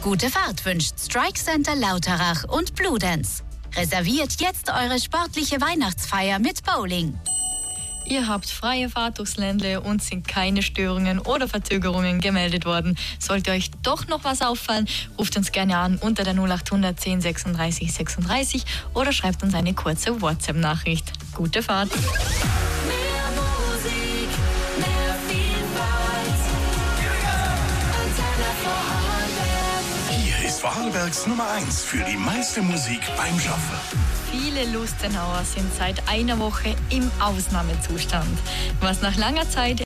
Gute Fahrt wünscht Strike Center Lauterach und Bludenz. Reserviert jetzt eure sportliche Weihnachtsfeier mit Bowling. Ihr habt freie Fahrt durchs Ländle und sind keine Störungen oder Verzögerungen gemeldet worden. Sollte euch doch noch was auffallen, ruft uns gerne an unter der 0800 10 36 36 oder schreibt uns eine kurze WhatsApp-Nachricht. Gute Fahrt! Hier ist Vorarlbergs Nummer 1 für die meiste Musik beim Schaffen. Viele Lustenauer sind seit einer Woche im Ausnahmezustand, was nach langer Zeit